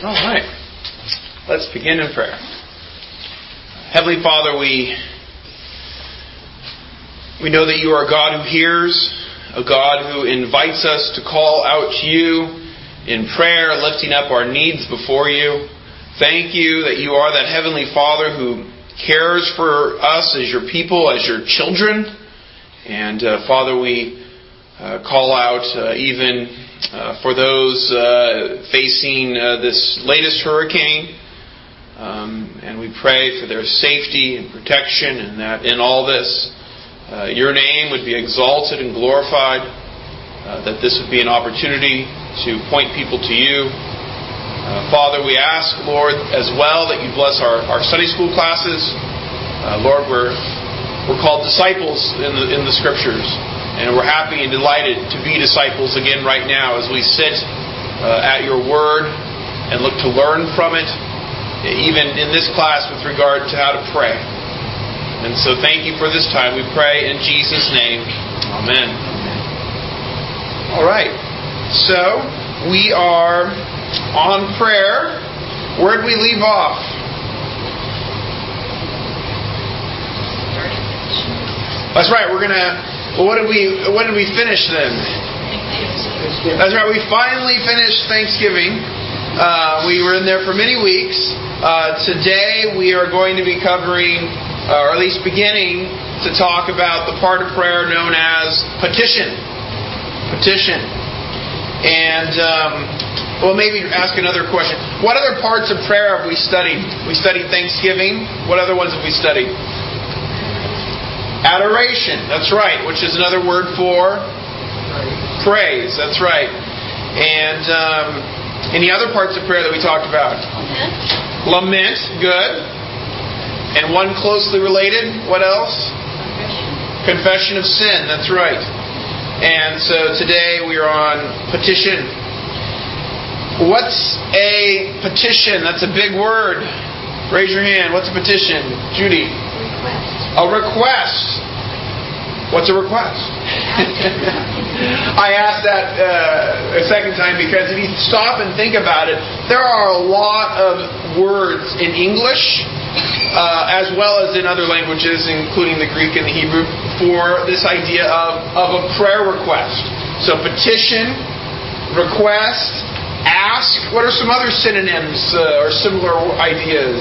All right. Let's begin in prayer. Heavenly Father, we know that you are a God who hears, a God who invites us to call out to you in prayer, lifting up our needs before you. Thank you that you are that Heavenly Father who cares for us as your people, as your children. And Father, we call out even for those facing this latest hurricane. And we pray for their safety and protection, and that in all this, your name would be exalted and glorified, that this would be an opportunity to point people to you. Father, we ask, Lord, as well that you bless our Sunday school classes. Lord, we're called disciples in the Scriptures, and we're happy and delighted to be disciples again right now as we sit at your Word and look to learn from it, even in this class with regard to how to pray. And so thank you for this time. We pray in Jesus' name. Amen. All right. So we are on prayer. Where did we leave off? That's right. We're gonna. Well, when did we finish then? That's right. We finally finished Thanksgiving. We were in there for many weeks. Today we are going to be covering, or at least beginning to talk about the part of prayer known as petition. Petition. And well, maybe ask another question. What other parts of prayer have we studied? We studied Thanksgiving. What other ones have we studied? Adoration, that's right, which is another word for praise. That's right. And any other parts of prayer that we talked about? Lament, good. And one closely related, what else? Confession of sin, that's right. And so today we are on petition. What's a petition? That's a big word. Raise your hand. What's a petition? Judy? A request. What's a request? I asked that a second time because if you stop and think about it, there are a lot of words in English as well as in other languages, including the Greek and the Hebrew, for this idea of a prayer request. So petition, request, ask. What are some other synonyms or similar ideas?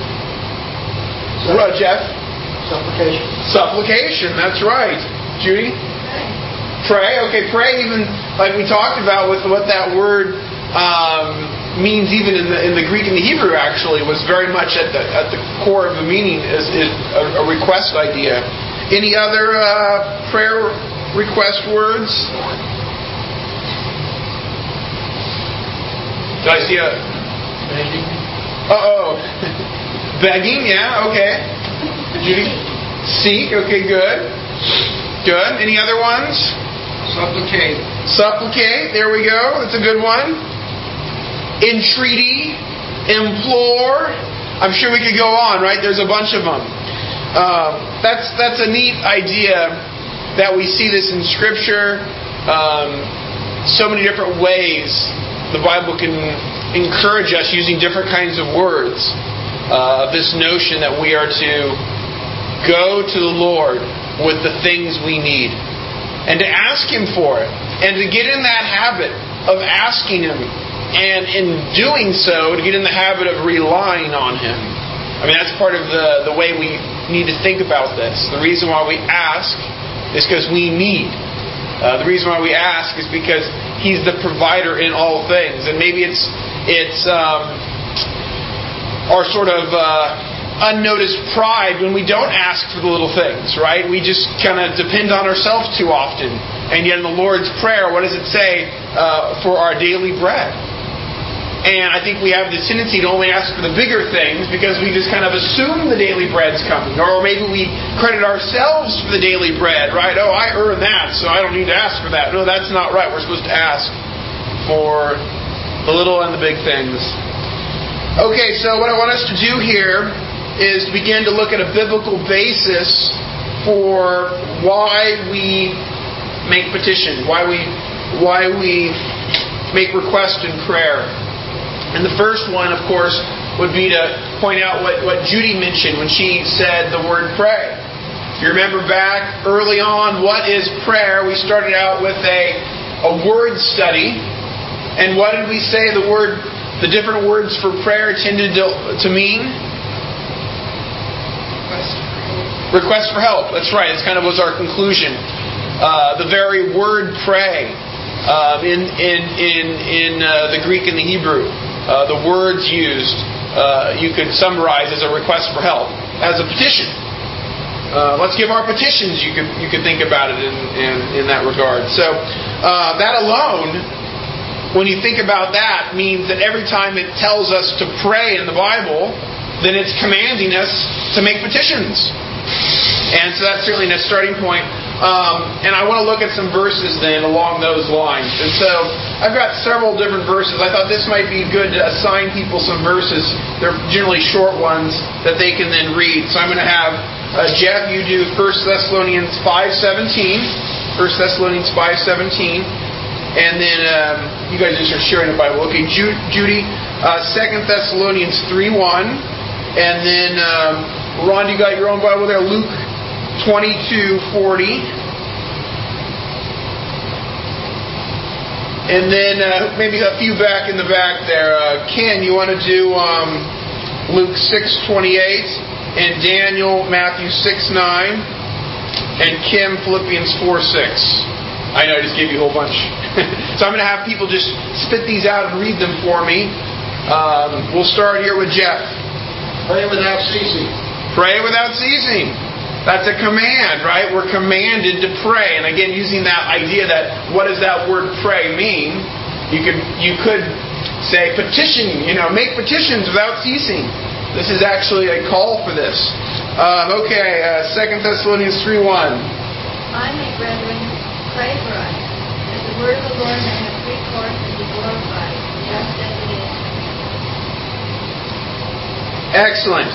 Jeff? Supplication, that's right. Judy? Pray. Okay, pray even like we talked about with what that word means even in the Greek and the Hebrew actually was very much at the core of the meaning is a request idea. Any other prayer request words? Did I see a... Begging. Begging, yeah, okay. Judy? Seek, okay, good. Good. Any other ones? Supplicate. Supplicate, there we go. That's a good one. Entreaty, implore. I'm sure we could go on, right? There's a bunch of them. That's a neat idea that we see this in Scripture. So many different ways the Bible can encourage us using different kinds of words. This notion that we are to go to the Lord with the things we need and to ask Him for it and to get in that habit of asking Him, and in doing so to get in the habit of relying on Him. I mean, that's part of the way we need to think about this. The reason why we ask is because we need. The reason why we ask is because He's the provider in all things. And maybe it's our sort of unnoticed pride when we don't ask for the little things, right? We just kind of depend on ourselves too often. And yet in the Lord's Prayer, what does it say? For our daily bread. And I think we have the tendency to only ask for the bigger things because we just kind of assume the daily bread's coming. Or maybe we credit ourselves for the daily bread, right? Oh, I earn that, so I don't need to ask for that. No, that's not right. We're supposed to ask for the little and the big things. Okay, so what I want us to do here is begin to look at a biblical basis for why we make petition, why we make request in prayer. And the first one, of course, would be to point out what Judy mentioned when she said the word pray. If you remember back early on, what is prayer? We started out with a word study. And what did we say the different words for prayer tended to mean? Request for help. That's right. It kind of was our conclusion. The very word pray in the Greek and the Hebrew, the words used, you could summarize as a request for help, as a petition. Let's give our petitions. You could think about it in that regard. So that alone, when you think about that, means that every time it tells us to pray in the Bible, then it's commanding us to make petitions. And so that's certainly a starting point. And I want to look at some verses then along those lines. And so I've got several different verses. I thought this might be good to assign people some verses. They're generally short ones that they can then read. So I'm going to have Jeff, you do 1 Thessalonians 5:17. 1 Thessalonians 5:17. And then you guys just are sharing the Bible. Okay, Judy, 2 Thessalonians 3:1. And then Ron, you got your own Bible there? Luke 22:40. And then maybe a few back in the back there. Ken, you want to do Luke 6:28, and Daniel, Matthew 6:9, and Kim, Philippians 4:6. I know I just gave you a whole bunch. So I'm going to have people just spit these out and read them for me. We'll start here with Jeff. Pray without ceasing. Pray without ceasing. That's a command, right? We're commanded to pray. And again, using that idea that what does that word pray mean? You could say petition, make petitions without ceasing. This is actually a call for this. 2 Thessalonians 3:1. Finally, brethren, pray for us, that the word of the Lord may have free course and be glorified, just as it is. Excellent.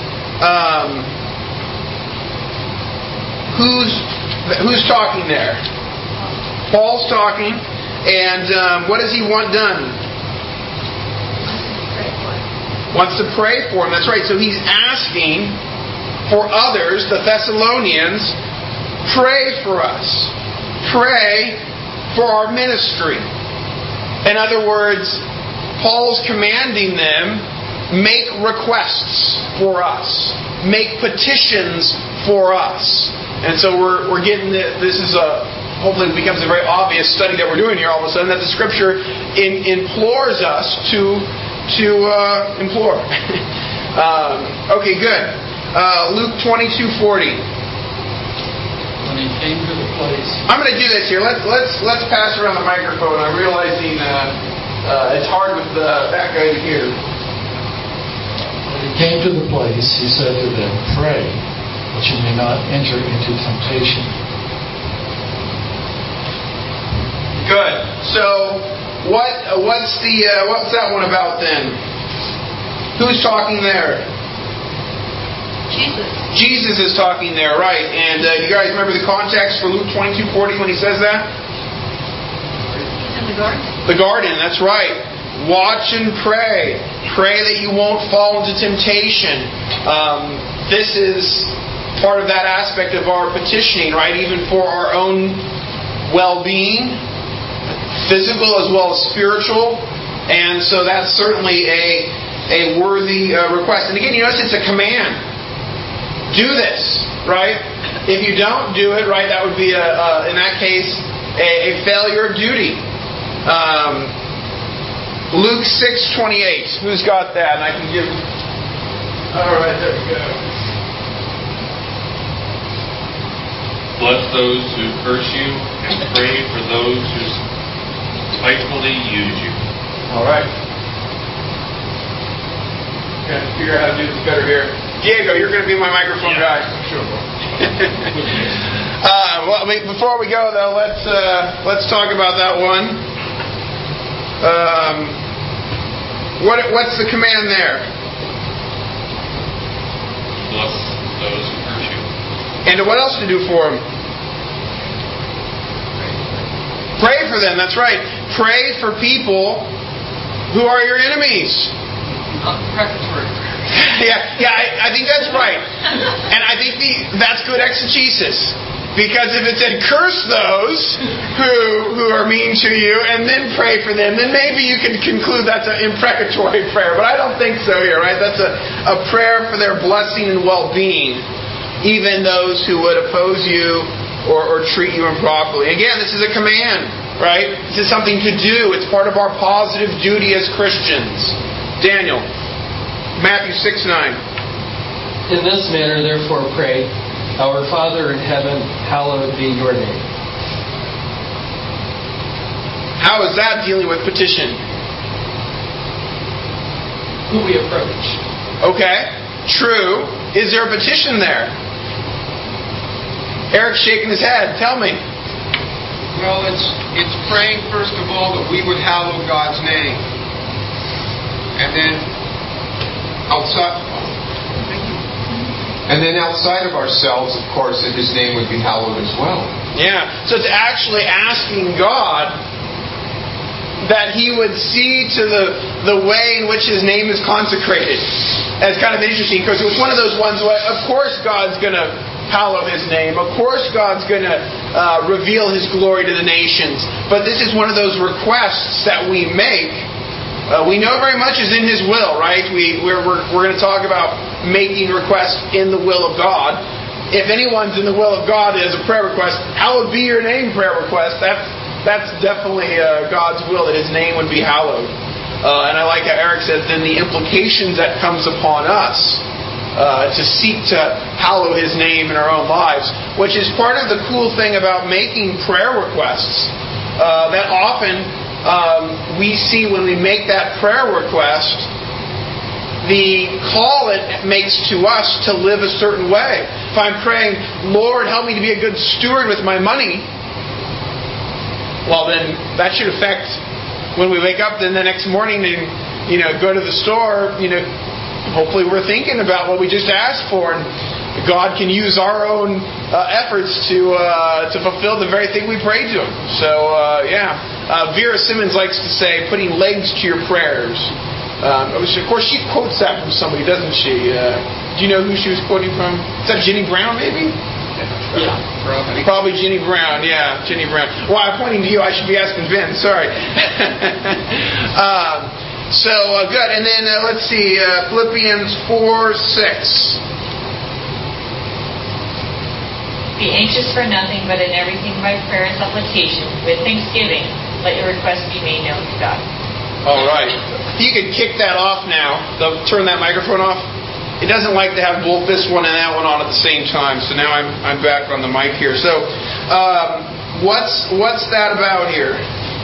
Who's talking there? Paul's talking, and what does he want done? Wants to pray for him. That's right. So he's asking for others, the Thessalonians, pray for us. Pray for our ministry. In other words, Paul's commanding them, make requests for us. Make petitions for us. And so we're getting this is hopefully it becomes a very obvious study that we're doing here all of a sudden, that the Scripture implores us to implore. Okay, good. Luke 22:40. When he came to the place. I'm going to do this here. Let's pass around the microphone. I'm realizing it's hard with that guy to hear. When he came to the place, he said to them, "Pray, that you may not enter into temptation." Good. So, what's that one about then? Who's talking there? Jesus. Jesus is talking there, right? And you guys remember the context for Luke 22:40 when he says that? He's in the garden. The garden, that's right. Watch and pray. Pray that you won't fall into temptation. This is part of that aspect of our petitioning, right? Even for our own well-being, physical as well as spiritual. And so that's certainly a worthy request. And again, you notice it's a command. Do this, right? If you don't do it, right, that would be, in that case, a failure of duty. Luke 6:28. Who's got that? And I can give... All right, there we go. Bless those who curse you, and pray for those who spitefully use you. All right. Okay, figure out how to do this better here. Diego, you're going to be my microphone guy. Sure. Well, before we go though, let's talk about that one. What's the command there? Bless those who curse you. And what else to do for them? Pray for them. That's right. Pray for people who are your enemies. Precatory. I think that's right. And I think that's good exegesis. Because if it said, curse those who are mean to you and then pray for them, then maybe you can conclude that's an imprecatory prayer. But I don't think so here, right? That's a prayer for their blessing and well-being, even those who would oppose you or treat you improperly. Again, this is a command, right? This is something to do. It's part of our positive duty as Christians. Daniel, Matthew 6:9. In this manner, therefore, pray, Our Father in heaven, hallowed be your name. How is that dealing with petition? Who we approach. Okay, true. Is there a petition there? Eric's shaking his head. Tell me. Well, it's praying, first of all, that we would hallow God's name. And then outside of ourselves, of course, that His name would be hallowed as well. Yeah. So it's actually asking God that He would see to the way in which His name is consecrated. That's kind of interesting because it was one of those ones where, of course, God's going to hallow His name. Of course, God's going to reveal His glory to the nations. But this is one of those requests that we make. We know very much is in His will, right? We're going to talk about making requests in the will of God. If anyone's in the will of God as a prayer request, hallowed be your name prayer request, that's definitely God's will, that His name would be hallowed. And I like how Eric says, then the implications that comes upon us to seek to hallow His name in our own lives, which is part of the cool thing about making prayer requests. That often we see when we make that prayer request, the call it makes to us to live a certain way. If I'm praying, Lord, help me to be a good steward with my money, well then that should affect when we wake up then the next morning and go to the store, hopefully we're thinking about what we just asked for, and God can use our own efforts to fulfill the very thing we prayed to Him. So Vera Simmons likes to say, putting legs to your prayers. Of course, she quotes that from somebody, doesn't she? Do you know who she was quoting from? Is that Jenny Brown, maybe? Yeah. Probably Jenny Brown, yeah. Jenny Brown. Well, I'm pointing to you. I should be asking Vin. Sorry. Good. And then let's see. Philippians 4:6. Be anxious for nothing, but in everything by prayer and supplication, with thanksgiving, let your requests be made known to God. All right. You can kick that off now. Turn that microphone off. It doesn't like to have both this one and that one on at the same time. So now I'm back on the mic here. So, what's that about here?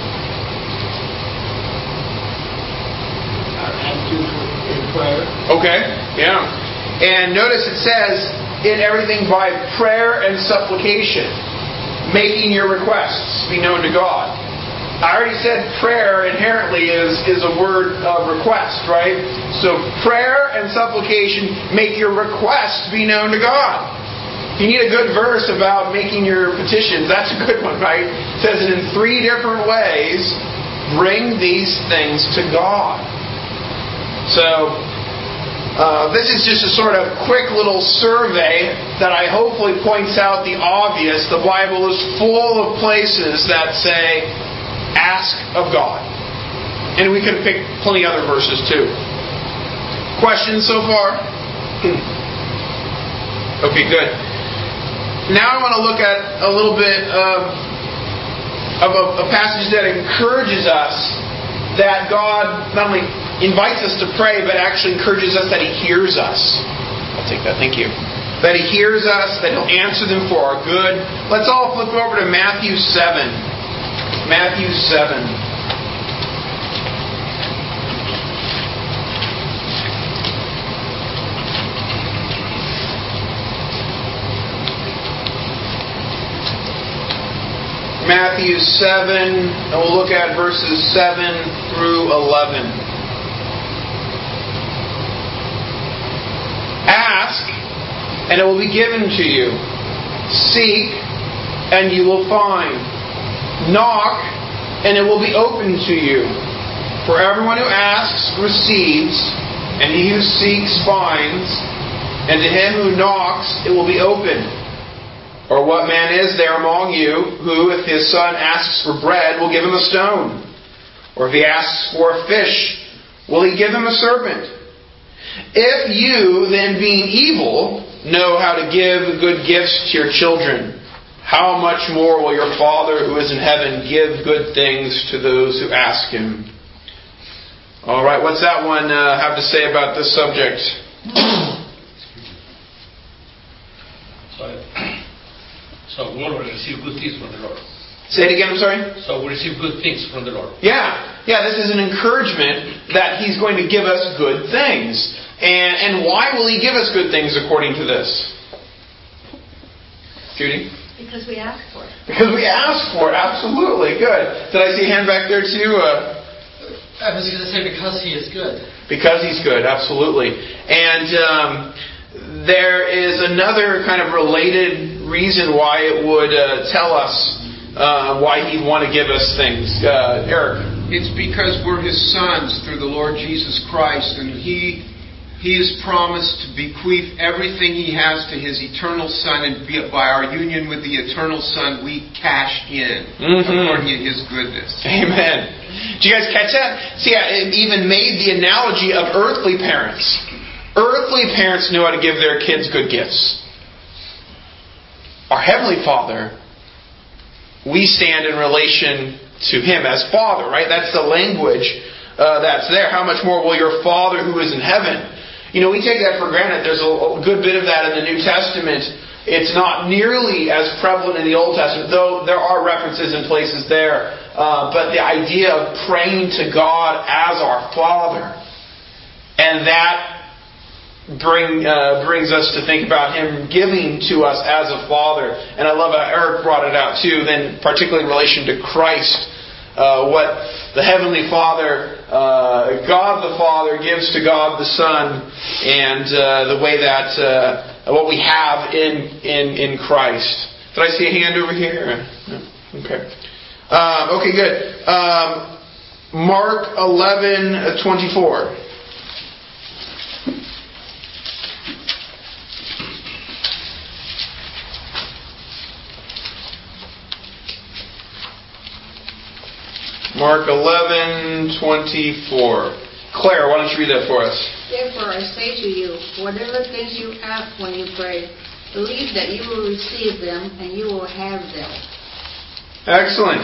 Our attitude in prayer. Okay. Yeah. And notice it says, in everything by prayer and supplication, making your requests be known to God. I already said prayer inherently is a word of request, right? So prayer and supplication, make your requests be known to God. If you need a good verse about making your petitions, that's a good one, right? It says it in 3 different ways, bring these things to God. So, this is just a sort of quick little survey that I hopefully points out the obvious. The Bible is full of places that say, ask of God. And we could pick plenty other verses too. Questions so far? Okay, good. Now I want to look at a little bit of a passage that encourages us that God not only invites us to pray, but actually encourages us that He hears us. I'll take that, thank you. That He hears us, that He'll answer them for our good. Let's all flip over to Matthew 7. Matthew 7. Matthew 7, and we'll look at verses 7 through 11. Ask, and it will be given to you. Seek, and you will find. Knock, and it will be opened to you. For everyone who asks receives, And he who seeks finds, and to him who knocks it will be opened. Or what man is there among you who, if his son asks for bread, will give him a stone? Or if he asks for a fish, will he give him a serpent? If you, then being evil, know how to give good gifts to your children, how much more will your Father who is in heaven give good things to those who ask Him? All right, what's that one have to say about this subject? So we will receive good things from the Lord. Say it again, I'm sorry? So we receive good things from the Lord. Yeah, this is an encouragement that He's going to give us good things. And why will He give us good things according to this? Judy? Because we ask for it. Because we ask for it, absolutely. Good. Did I see a hand back there too? I was going to say because He is good. Because He's good, absolutely. And there is another kind of related reason why it would tell us why He'd want to give us things. Eric? It's because we're His sons through the Lord Jesus Christ, and He has promised to bequeath everything He has to His eternal Son, and by our union with the eternal Son, we cash in according to His goodness. Amen. Did you guys catch that? See, it even made the analogy of earthly parents. Earthly parents know how to give their kids good gifts. Our Heavenly Father, we stand in relation to Him as Father, right? That's the language that's there. How much more will your Father who is in heaven? You know, we take that for granted. There's a good bit of that in the New Testament. It's not nearly as prevalent in the Old Testament, though there are references in places there. But the idea of praying to God as our Father, and that brings us to think about Him giving to us as a Father. And I love how Eric brought it out too, then particularly in relation to Christ, what the Heavenly Father, God the Father, gives to God the Son, and the way that what we have in Christ. Did I see a hand over here? No? Okay. Okay, good. Mark 11:24. Mark 11:24. Claire, why don't you read that for us? Therefore I say to you, whatever things you ask when you pray, believe that you will receive them and you will have them. Excellent.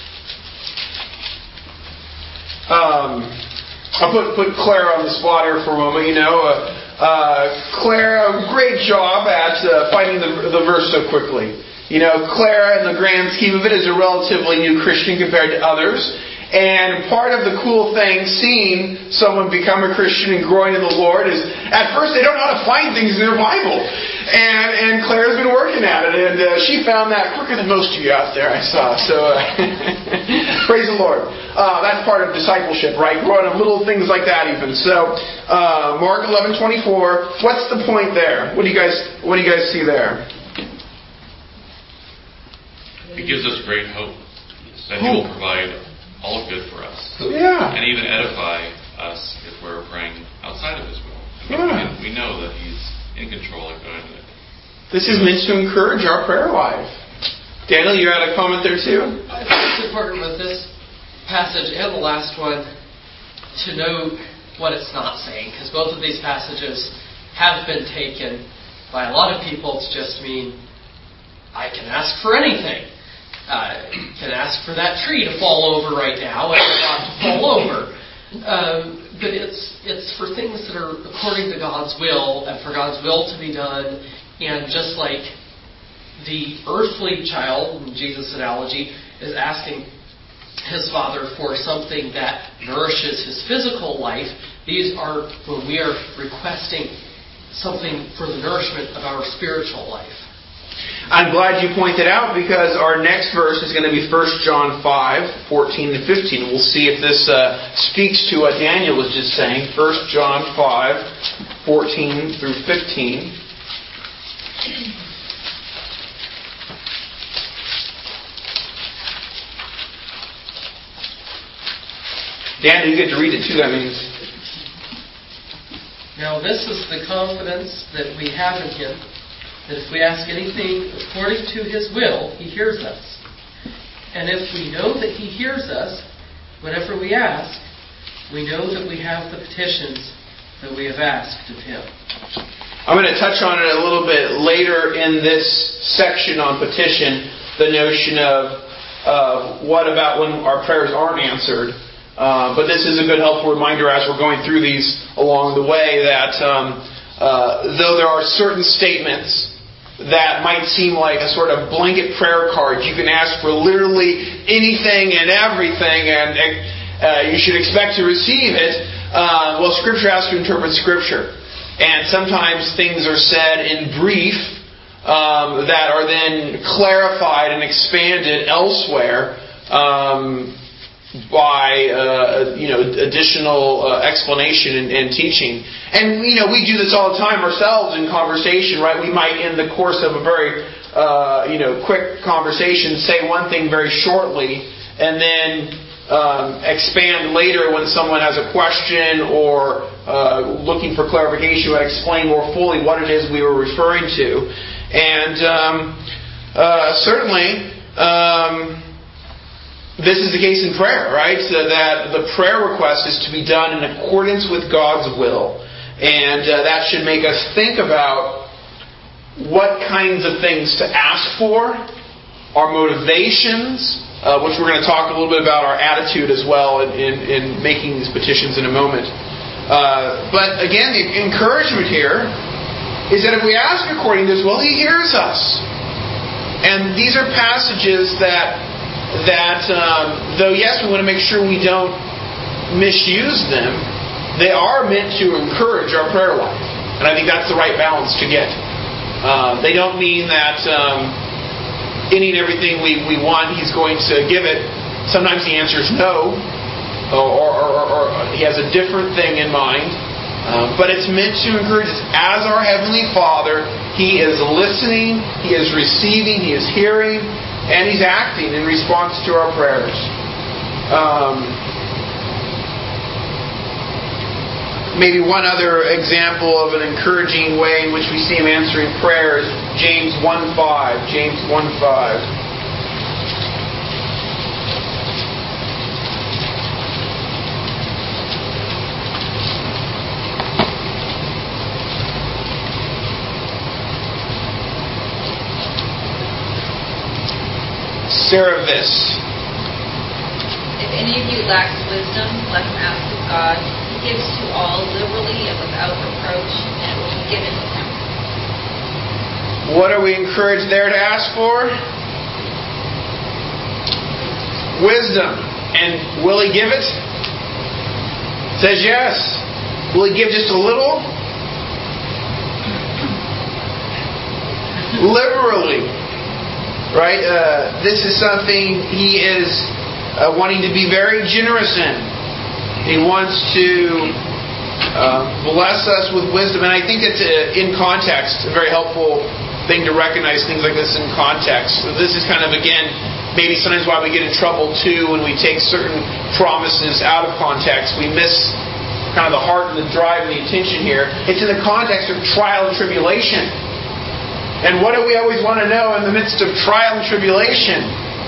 I'll put Claire on the spot here for a moment. Claire, a great job at finding the verse so quickly. Clara, in the grand scheme of it, is a relatively new Christian compared to others. And part of the cool thing, seeing someone become a Christian and growing in the Lord, is at first they don't know how to find things in their Bible. And Claire's been working at it, and she found that quicker than most of you out there, I saw. So, praise the Lord. That's part of discipleship, right? Growing up little things like that even. So, Mark 11:24. What's the point there? What do you guys see there? It gives us great hope that He will provide all good for us. Yeah. And even edify us if we're praying outside of His will. We know that He's in control of it. This is meant to encourage our prayer life. Daniel, you had a comment there too? I think it's important with this passage and the last one to note what it's not saying, because both of these passages have been taken by a lot of people to just mean, I can ask for anything. Can ask for that tree to fall over right now, and it's not to fall over. But it's for things that are according to God's will, and for God's will to be done. And just like the earthly child, in Jesus' analogy, is asking his father for something that nourishes his physical life, these are when we are requesting something for the nourishment of our spiritual life. I'm glad you pointed out, because our next verse is going to be 1 John 5:14-15. We'll see if this speaks to what Daniel was just saying. 1 John 5:14-15. Daniel, you get to read it too, that means. Now this is the confidence that we have in Him, that if we ask anything according to His will, He hears us. And if we know that He hears us, whatever we ask, we know that we have the petitions that we have asked of Him. I'm going to touch on it a little bit later in this section on petition, the notion of what about when our prayers aren't answered. But this is a good helpful reminder as we're going through these along the way that though there are certain statements that might seem like a sort of blanket prayer card, you can ask for literally anything and everything and you should expect to receive it. Well, Scripture has to interpret Scripture. And sometimes things are said in brief that are then clarified and expanded elsewhere by additional explanation and teaching. And we do this all the time ourselves in conversation, right? We might, in the course of a very quick conversation, say one thing very shortly, and then expand later when someone has a question or looking for clarification, would explain more fully what it is we were referring to. And certainly this is the case in prayer, right? So that the prayer request is to be done in accordance with God's will. And that should make us think about what kinds of things to ask for, our motivations, which we're going to talk a little bit about our attitude as well in making these petitions in a moment. But again, the encouragement here is that if we ask according to His will, He hears us. And these are passages that though yes, we want to make sure we don't misuse them, they are meant to encourage our prayer life. And I think that's the right balance to get. They don't mean that any and everything we want, He's going to give it. Sometimes the answer is no, or He has a different thing in mind. But it's meant to encourage us. As our Heavenly Father, He is listening, He is receiving, He is hearing, and He's acting in response to our prayers. Maybe one other example of an encouraging way in which we see Him answering prayers, James 1:5. James 1:5. Service. If any of you lacks wisdom, let him ask of God. He gives to all liberally and without reproach, and it will be given to him. What are we encouraged there to ask for? Wisdom. And will He give it? It says yes. Will He give just a little? Liberally. Right? This is something He is wanting to be very generous in. He wants to bless us with wisdom. And I think it's in context, a very helpful thing to recognize things like this in context. So this is kind of, again, maybe sometimes why we get in trouble too when we take certain promises out of context. We miss kind of the heart and the drive and the intention here. It's in the context of trial and tribulation. And what do we always want to know in the midst of trial and tribulation?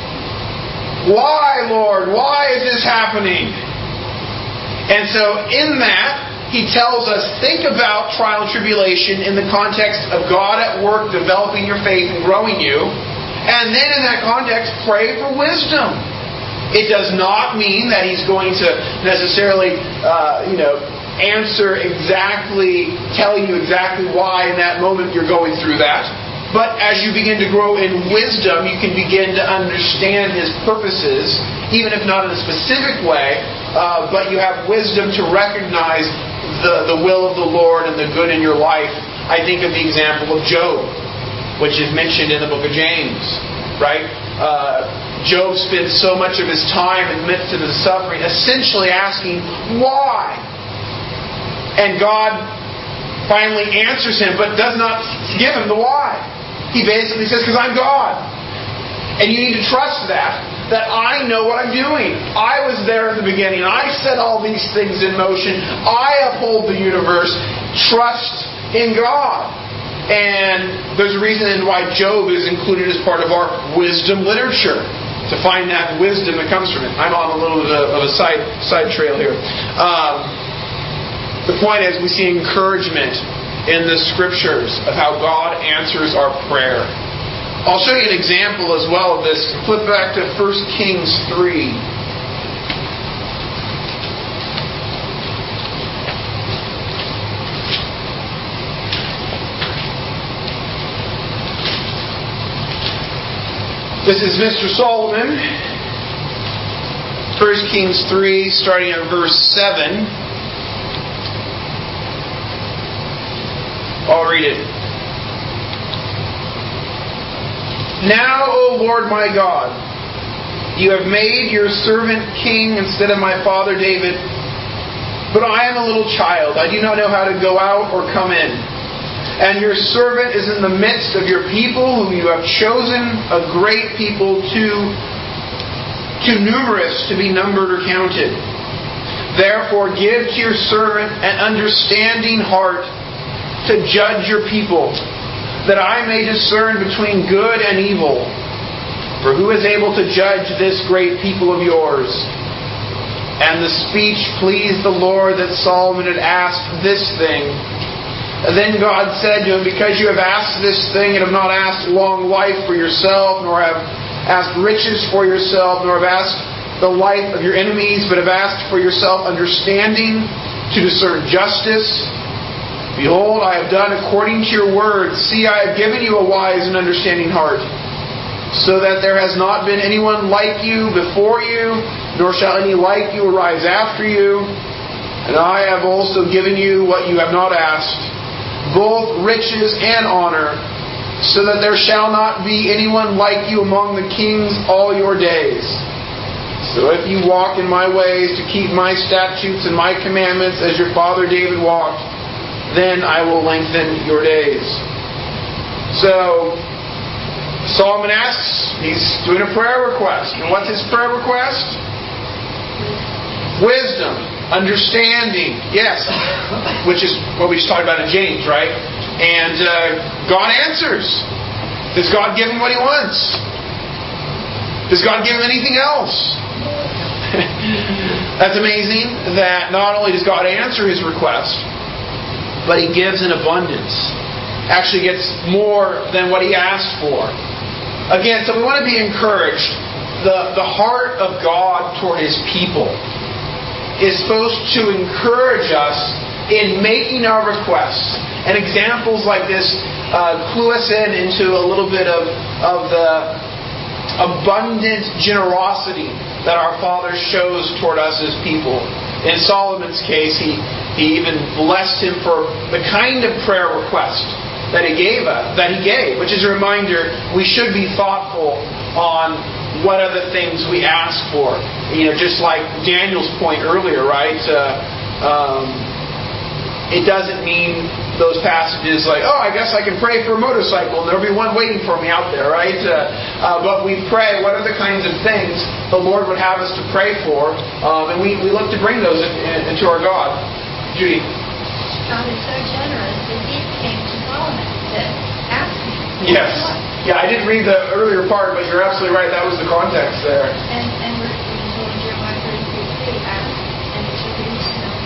Why, Lord? Why is this happening? And so in that, He tells us, think about trial and tribulation in the context of God at work developing your faith and growing you. And then in that context, pray for wisdom. It does not mean that He's going to necessarily, answer exactly, telling you exactly why in that moment you're going through that. But as you begin to grow in wisdom, you can begin to understand His purposes, even if not in a specific way, but you have wisdom to recognize the will of the Lord and the good in your life. I think of the example of Job, which is mentioned in the book of James, right? Job spends so much of his time in the midst of his suffering essentially asking, why? And God finally answers him, but does not give him the why. He basically says, because I'm God. And you need to trust that I know what I'm doing. I was there at the beginning. I set all these things in motion. I uphold the universe. trust in God. And there's a reason why Job is included as part of our wisdom literature, to find that wisdom that comes from it. I'm on a little bit of a side trail here. The point is, we see encouragement in the Scriptures of how God answers our prayer. I'll show you an example as well of this. Flip back to 1 Kings 3. This is Mr. Solomon. 1 Kings 3, starting at verse 7. I'll read it. Now, O Lord my God, you have made your servant king instead of my father David. But I am a little child. I do not know how to go out or come in. And your servant is in the midst of your people, whom you have chosen, a great people, too numerous to be numbered or counted. Therefore give to your servant an understanding heart to judge your people, that I may discern between good and evil. For who is able to judge this great people of yours? And the speech pleased the Lord that Solomon had asked this thing. And then God said to him, because you have asked this thing and have not asked long life for yourself, nor have asked riches for yourself, nor have asked the life of your enemies, but have asked for yourself understanding to discern justice, behold, I have done according to your word. See, I have given you a wise and understanding heart, so that there has not been anyone like you before you, nor shall any like you arise after you. And I have also given you what you have not asked, both riches and honor, so that there shall not be anyone like you among the kings all your days. So if you walk in my ways to keep my statutes and my commandments as your father David walked, then I will lengthen your days. So Solomon asks, he's doing a prayer request. And what's his prayer request? Wisdom, understanding, yes, which is what we just talked about in James, right? And God answers. Does God give him what he wants? Does God give him anything else? That's amazing that not only does God answer his request, but he gives in abundance. Actually gets more than what he asked for. Again, so we want to be encouraged. The heart of God toward his people is supposed to encourage us in making our requests. And examples like this clue us into a little bit of the abundant generosity that our Father shows toward us as people. In Solomon's case, he even blessed him for the kind of prayer request that he gave, which is a reminder we should be thoughtful on what are the things we ask for. Just like Daniel's point earlier, right? It doesn't mean those passages like, oh, I guess I can pray for a motorcycle and there'll be one waiting for me out there, right? But we pray, what are the kinds of things the Lord would have us to pray for? And we look to bring those into our God. Judy? God is so generous that he came to Solomon and said, ask me. Yes. Yeah, I didn't read the earlier part, but you're absolutely right. That was the context there. And we're told in Jeremiah 33:3, ask, and it shall be given to you.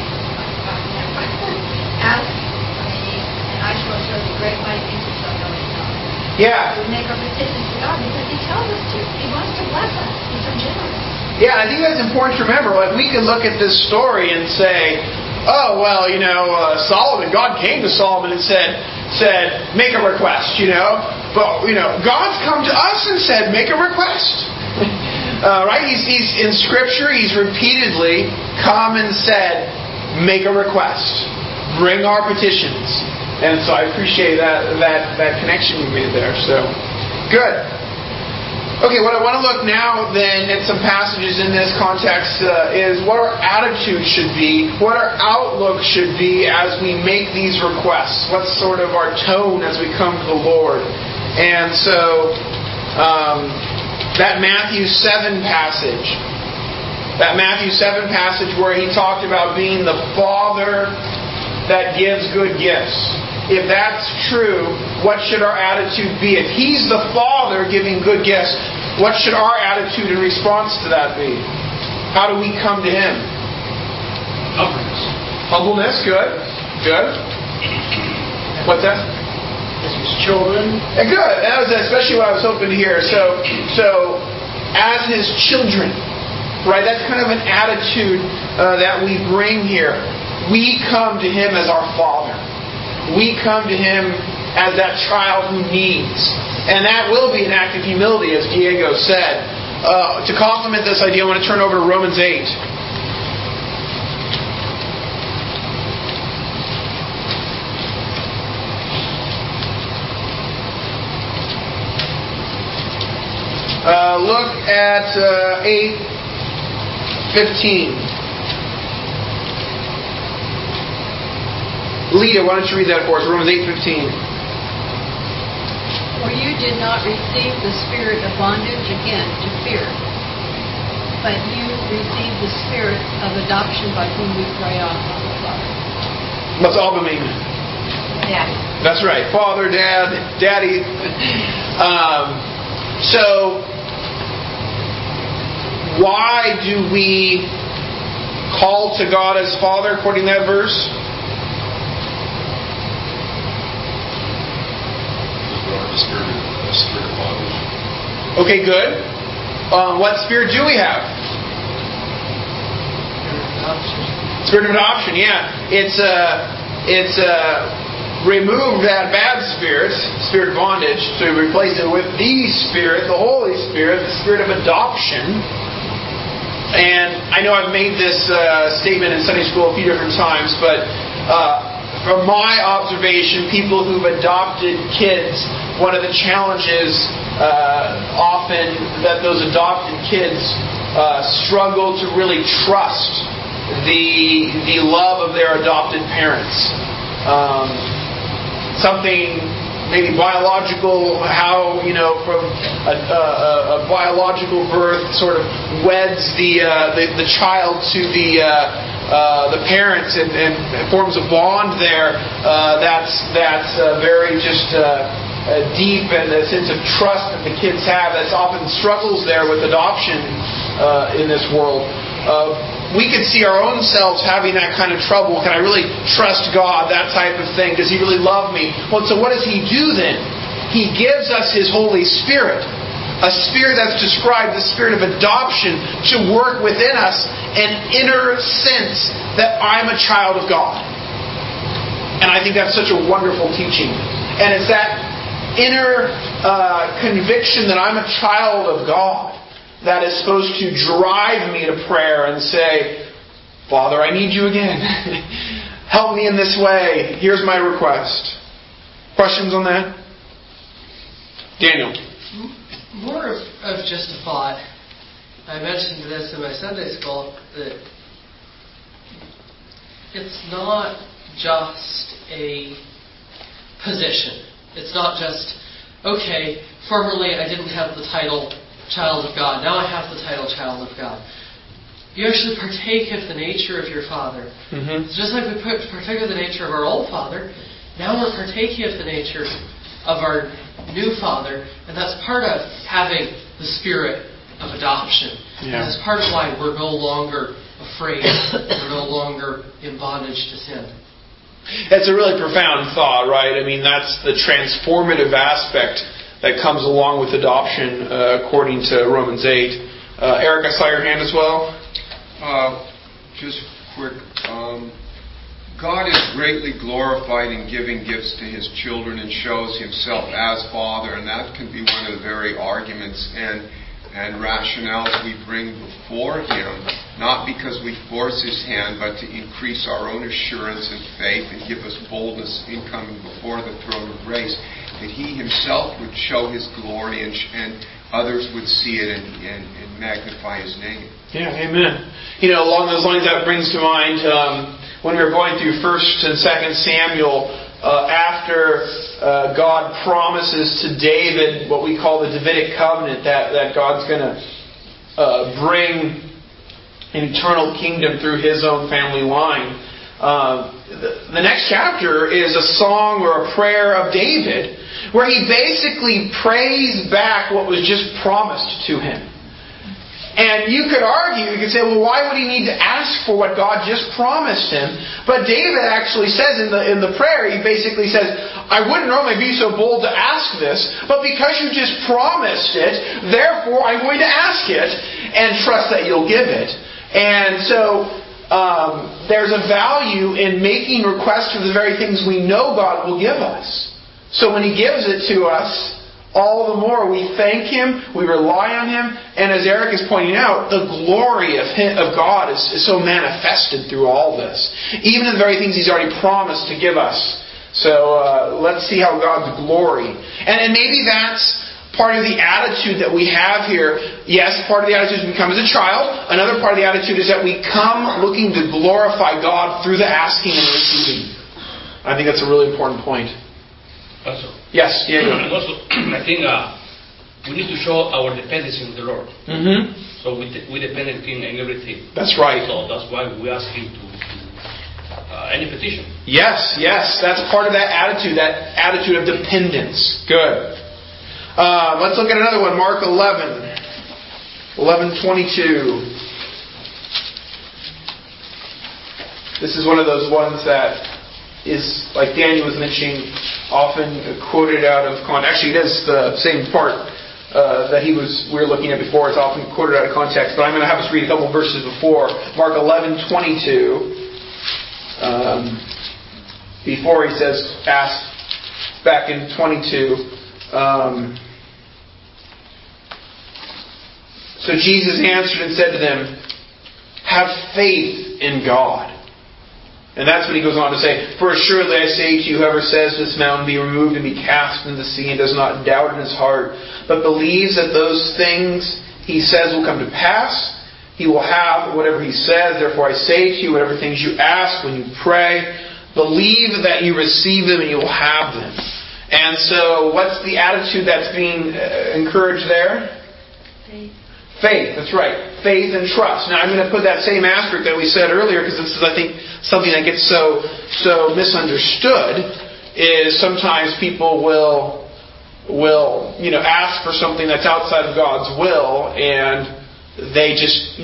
Ask of me, and I shall show you great mighty things that shall know it not. Yeah. So we make our petitions to God because he tells us to. He wants to bless us. He's so generous. Yeah, I think that's important to remember. Like, we can look at this story and say, oh, well, Solomon, God came to Solomon and said, make a request, But, God's come to us and said, make a request. Right? He's in Scripture, he's repeatedly come and said, make a request. Bring our petitions. And so I appreciate that connection you made there. So, good. Okay, what I want to look now then at some passages in this context is what our attitude should be, what our outlook should be as we make these requests. What's sort of our tone as we come to the Lord. And so, that Matthew 7 passage where he talked about being the father that gives good gifts? If that's true, what should our attitude be? If He's the Father giving good gifts, what should our attitude in response to that be? How do we come to Him? Humbleness. Humbleness, good. Good. What's that? As His children. Good. That was especially what I was hoping to hear. So as His children, right? That's kind of an attitude that we bring here. We come to Him as our Father. We come to Him as that child who needs. And that will be an act of humility, as Diego said. To complement this idea, I want to turn over to Romans 8. Look at 8:15. Lita, why don't you read that for us? Romans 8:15. For you did not receive the spirit of bondage again to fear, but you received the spirit of adoption by whom we cry out, Abba, Father. What's Abba mean? Daddy. That's right. Father, Dad, Daddy. So, why do we call to God as Father, according to that verse? The spirit of bondage. Okay, good. What spirit do we have? Spirit of adoption. Yeah, it's removed that bad spirit of bondage, to replace it with the Spirit, the Holy Spirit, the spirit of adoption. And I know I've made this statement in Sunday school a few different times, but from my observation, people who've adopted kids, one of the challenges often that those adopted kids struggle to really trust the love of their adopted parents. Something maybe biological, how, from a biological birth sort of weds the child to the parents and forms a bond there that's very just deep, and a sense of trust that the kids have that's often struggles there with adoption in this world. We could see our own selves having that kind of trouble. Can I really trust God? That type of thing. Does He really love me? Well, so what does He do then? He gives us His Holy Spirit. A Spirit that's described, the Spirit of adoption, to work within us an inner sense that I'm a child of God. And I think that's such a wonderful teaching. And it's that inner conviction that I'm a child of God that is supposed to drive me to prayer and say, Father, I need you again. Help me in this way. Here's my request. Questions on that? Daniel. More of just a thought. I mentioned this in my Sunday school, that it's not just a position. It's not just, okay, formerly I didn't have the title Child of God. Now I have the title Child of God. You actually partake of the nature of your Father. Mm-hmm. It's just like we partake of the nature of our old Father, now we're partaking of the nature of our new Father, and that's part of having the spirit of adoption. Yeah. And it's part of why we're no longer afraid. We're no longer in bondage to sin. That's a really profound thought, right? I mean, that's the transformative aspect that comes along with adoption, according to Romans 8. Eric, I saw your hand as well. Just quick. God is greatly glorified in giving gifts to His children and shows Himself as Father, and that can be one of the very arguments and rationales we bring before Him, not because we force His hand, but to increase our own assurance and faith and give us boldness in coming before the throne of grace, that He Himself would show His glory and others would see it and magnify His name. Yeah, amen. Along those lines, that brings to mind when we were going through 1 and 2 Samuel, after God promises to David what we call the Davidic covenant, that God's going to bring an eternal kingdom through his own family line. The next chapter is a song or a prayer of David, where he basically prays back what was just promised to him. And you could argue, you could say, well, why would he need to ask for what God just promised him? But David actually says in the prayer, he basically says, I wouldn't normally be so bold to ask this, but because you just promised it, therefore I'm going to ask it and trust that you'll give it. And so there's a value in making requests for the very things we know God will give us. So when He gives it to us, all the more we thank Him, we rely on Him, and as Eric is pointing out, the glory of God is so manifested through all this. Even in the very things He's already promised to give us. So let's see how God's glory. And maybe that's part of the attitude that we have here. Yes, part of the attitude is we come as a child. Another part of the attitude is that we come looking to glorify God through the asking and receiving. I think that's a really important point. Also, yes, yeah. And also, I think we need to show our dependency on the Lord. Mm-hmm. So we depend on Him in everything. That's right. So that's why we ask Him to any petition. Yes. That's part of that attitude of dependence. Good. Let's look at another one. Mark 11:22. This is one of those ones that is, like Daniel was mentioning, often quoted out of context. Actually, it is the same part that we were looking at before. It's often quoted out of context. But I'm going to have us read a couple verses before. Mark 11:22. Before he says, ask, back in 22. So Jesus answered and said to them, have faith in God. And that's what he goes on to say. For assuredly I say to you, whoever says to this mountain, be removed and be cast into the sea, and does not doubt in his heart, but believes that those things he says will come to pass, he will have whatever he says. Therefore I say to you, whatever things you ask when you pray, believe that you receive them and you will have them. And so what's the attitude that's being encouraged there? Faith, that's right. Faith and trust. Now I'm going to put that same asterisk that we said earlier, because this is, I think, something that gets so misunderstood, is sometimes people will ask for something that's outside of God's will, and they just,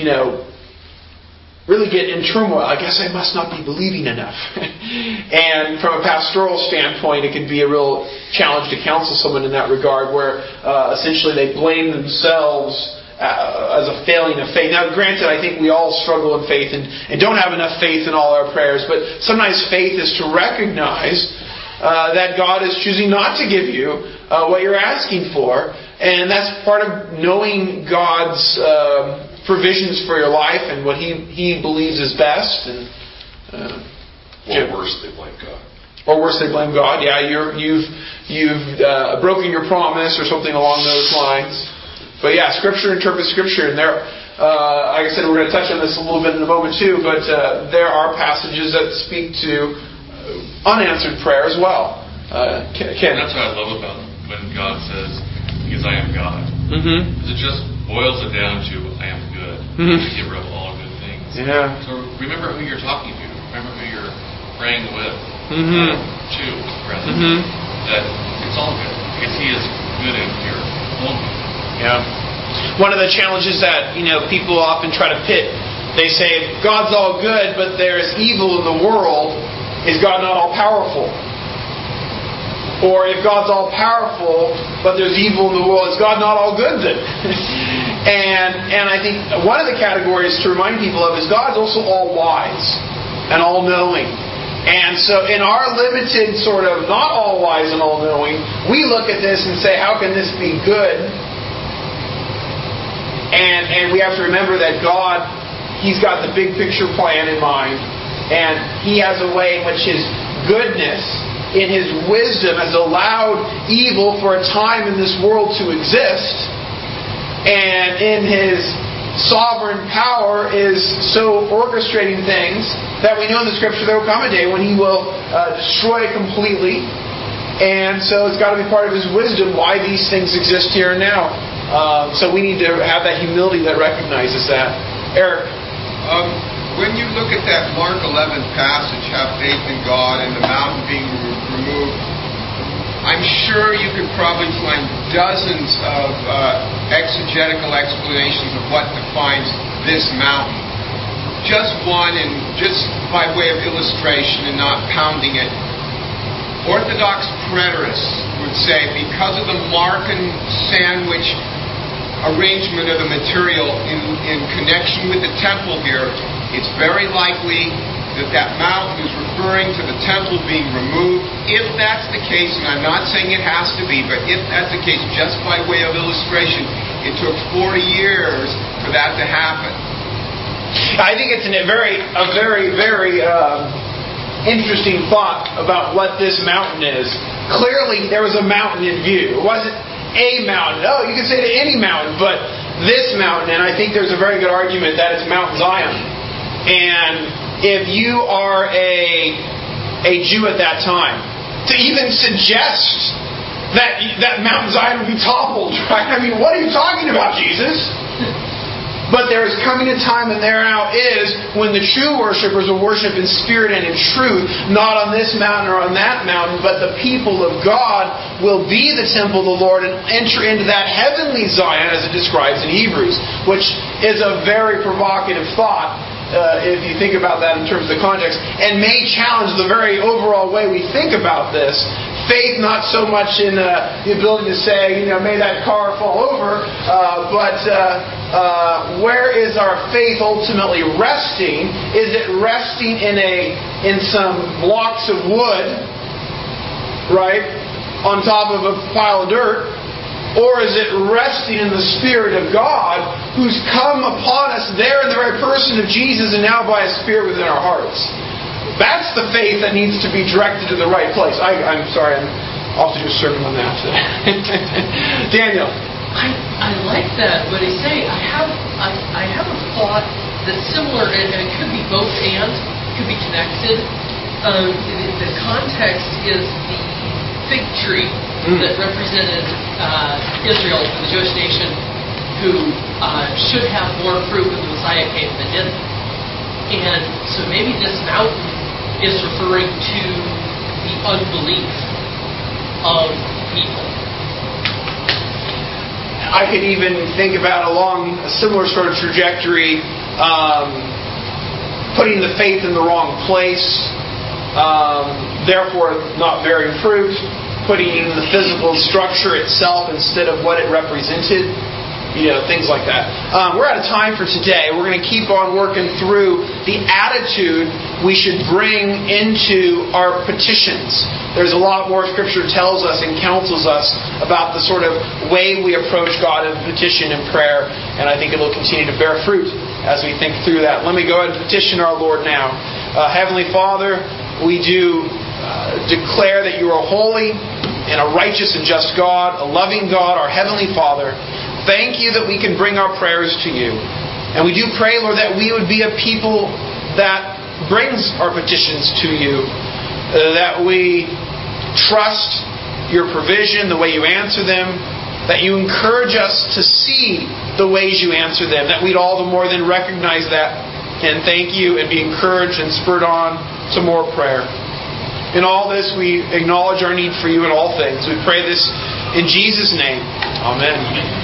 really get in turmoil. I guess I must not be believing enough. And from a pastoral standpoint, it can be a real challenge to counsel someone in that regard, where essentially they blame themselves as a failing of faith. Now, granted, I think we all struggle in faith and don't have enough faith in all our prayers, but sometimes faith is to recognize that God is choosing not to give you what you're asking for, and that's part of knowing God's provisions for your life and what He believes is best. And or worse, they blame God. Or worse, they blame God. Yeah, you've broken your promise or something along those lines. But yeah, Scripture interprets Scripture, and there, like I said, we're going to touch on this a little bit in a moment too. But there are passages that speak to unanswered prayer as well. Ken, that's what I love about when God says, "Because I am God." Mm-hmm. Because it just boils it down to I am good, mm-hmm. the giver of all good things. Yeah. So remember who you're talking to. Remember who you're praying with. Mm-hmm. To rather mm-hmm. that it's all good because He is good and pure only. Yeah. One of the challenges that people often try to pit, they say, if God's all good, but there is evil in the world, is God not all powerful? Or if God's all powerful, but there's evil in the world, is God not all good then? and I think one of the categories to remind people of is God's also all wise and all knowing. And so in our limited sort of not all wise and all knowing, we look at this and say, how can this be good? And we have to remember that God, He's got the big picture plan in mind. And He has a way in which His goodness, in His wisdom, has allowed evil for a time in this world to exist. And in His sovereign power is so orchestrating things that we know in the Scripture there will come a day when He will destroy completely. And so it's got to be part of His wisdom why these things exist here and now. So we need to have that humility that recognizes that. Eric? when you look at that Mark 11 passage, have faith in God and the mountain being removed, I'm sure you could probably find dozens of exegetical explanations of what defines this mountain. Just one, and just by way of illustration and not pounding it. Orthodox preterists would say because of the Markan sandwich arrangement of the material in connection with the temple here, it's very likely that mountain is referring to the temple being removed. If that's the case, and I'm not saying it has to be, but if that's the case, just by way of illustration, it took 40 years for that to happen. I think it's a very interesting thought about what this mountain is. Clearly, there was a mountain in view. It wasn't a mountain. Oh, you can say to any mountain, but this mountain, and I think there's a very good argument that it's Mount Zion. And if you are a Jew at that time, to even suggest that Mount Zion would be toppled, right? I mean, what are you talking about, Jesus? But there is coming a time, and there now is, when the true worshipers will worship in spirit and in truth, not on this mountain or on that mountain, but the people of God will be the temple of the Lord and enter into that heavenly Zion, as it describes in Hebrews, which is a very provocative thought, if you think about that in terms of the context, and may challenge the very overall way we think about this. Faith not so much in the ability to say, may that car fall over, but where is our faith ultimately resting? Is it resting in some blocks of wood, right, on top of a pile of dirt? Or is it resting in the Spirit of God who's come upon us there in the very person of Jesus and now by His Spirit within our hearts? That's the faith that needs to be directed to the right place. I'm sorry, I'll have to do a sermon on that today. Daniel. I like that, what he's saying. I have a thought that's similar, and it could be both and, could be connected. The context is the fig tree that represented Israel, the Jewish nation, who should have more fruit when the Messiah came than didn't. And so maybe this mountain is referring to the unbelief of people. I could even think about along a similar sort of trajectory, putting the faith in the wrong place, therefore not bearing fruit, putting it in the physical structure itself instead of what it represented. Things like that. We're out of time for today. We're going to keep on working through the attitude we should bring into our petitions. There's a lot more Scripture tells us and counsels us about the sort of way we approach God in petition and prayer, and I think it will continue to bear fruit as we think through that. Let me go ahead and petition our Lord now. Heavenly Father, we do declare that You are holy and a righteous and just God, a loving God, our Heavenly Father. Thank You that we can bring our prayers to You. And we do pray, Lord, that we would be a people that brings our petitions to You, that we trust Your provision, the way You answer them, that You encourage us to see the ways You answer them, that we'd all the more than recognize that and thank You and be encouraged and spurred on to more prayer. In all this, we acknowledge our need for You in all things. We pray this in Jesus' name. Amen.